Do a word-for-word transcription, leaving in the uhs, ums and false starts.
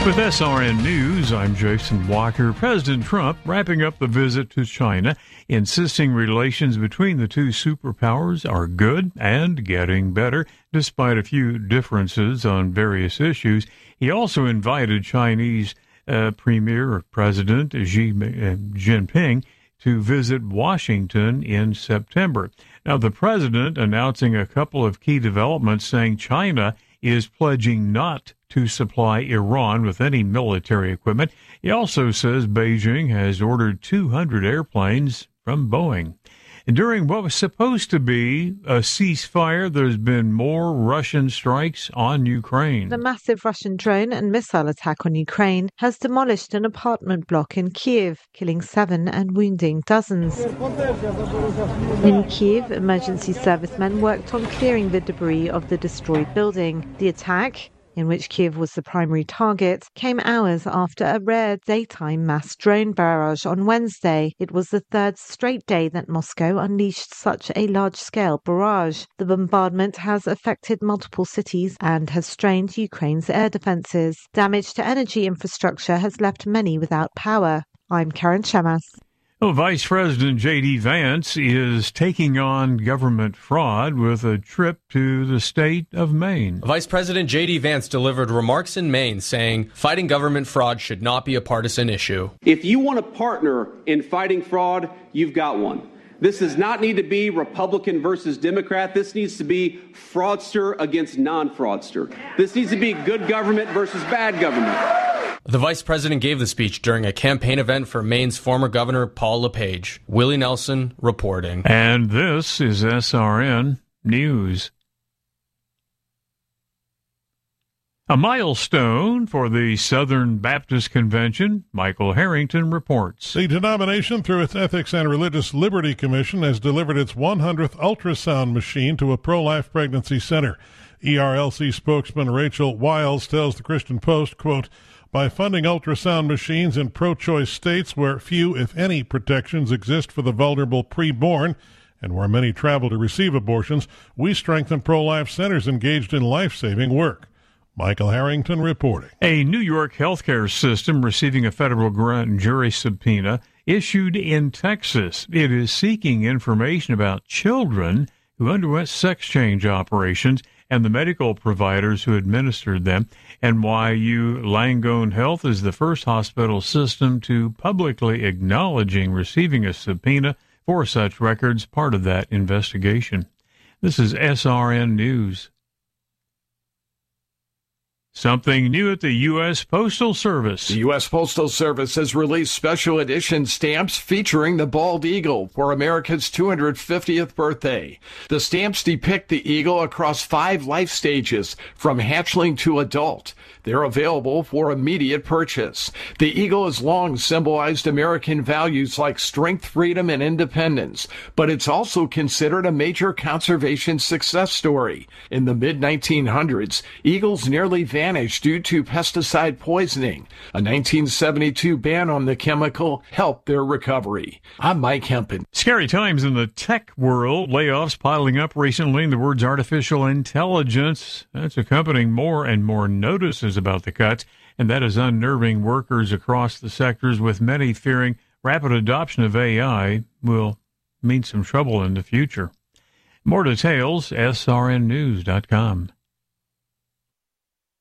With S R N News, I'm Jason Walker. President Trump wrapping up the visit to China, insisting relations between the two superpowers are good and getting better, despite a few differences on various issues. He also invited Chinese uh, Premier or President Xi Jinping to visit Washington in September. Now, the president announcing a couple of key developments, saying China is pledging not to supply Iran with any military equipment. He also says Beijing has ordered two hundred airplanes from Boeing. And during what was supposed to be a ceasefire, there's been more Russian strikes on Ukraine. The massive Russian drone and missile attack on Ukraine has demolished an apartment block in Kyiv, killing seven and wounding dozens. In Kyiv, emergency servicemen worked on clearing the debris of the destroyed building. The attack, in which Kyiv was the primary target, came hours after a rare daytime mass drone barrage on Wednesday. It was the third straight day that Moscow unleashed such a large-scale barrage. The bombardment has affected multiple cities and has strained Ukraine's air defenses. Damage to energy infrastructure has left many without power. I'm Karen Shemas. Well, Vice President J D. Vance is taking on government fraud with a trip to the state of Maine. Vice President J D. Vance delivered remarks in Maine saying fighting government fraud should not be a partisan issue. If you want a partner in fighting fraud, you've got one. This does not need to be Republican versus Democrat. This needs to be fraudster against non-fraudster. This needs to be good government versus bad government. The vice president gave the speech during a campaign event for Maine's former governor, Paul LePage. Willie Nelson reporting. And this is S R N News. A milestone for the Southern Baptist Convention, Michael Harrington reports. The denomination, through its Ethics and Religious Liberty Commission, has delivered its one hundredth ultrasound machine to a pro-life pregnancy center. E R L C spokesman Rachel Wiles tells the Christian Post, quote, by funding ultrasound machines in pro-choice states where few, if any, protections exist for the vulnerable preborn and where many travel to receive abortions, we strengthen pro-life centers engaged in life-saving work. Michael Harrington reporting. A New York healthcare system receiving a federal grand jury subpoena issued in Texas. It is seeking information about children who underwent sex change operations and the medical providers who administered them. N Y U Langone Health is the first hospital system to publicly acknowledging receiving a subpoena for such records, part of that investigation. This is S R N News. Something new at the U S. Postal Service. The U S. Postal Service has released special edition stamps featuring the bald eagle for America's two hundred fiftieth birthday. The stamps depict the eagle across five life stages, from hatchling to adult. They're available for immediate purchase. The eagle has long symbolized American values like strength, freedom, and independence, but it's also considered a major conservation success story. In the mid nineteen hundreds, eagles nearly vanished due to pesticide poisoning. A nineteen seventy-two ban on the chemical helped their recovery. I'm Mike Hempen. Scary times in the tech world. Layoffs piling up recently. The words artificial intelligence, that's accompanying more and more notices about the cuts, and that is unnerving workers across the sectors, with many fearing rapid adoption of A I will mean some trouble in the future. More details, S R N news dot com.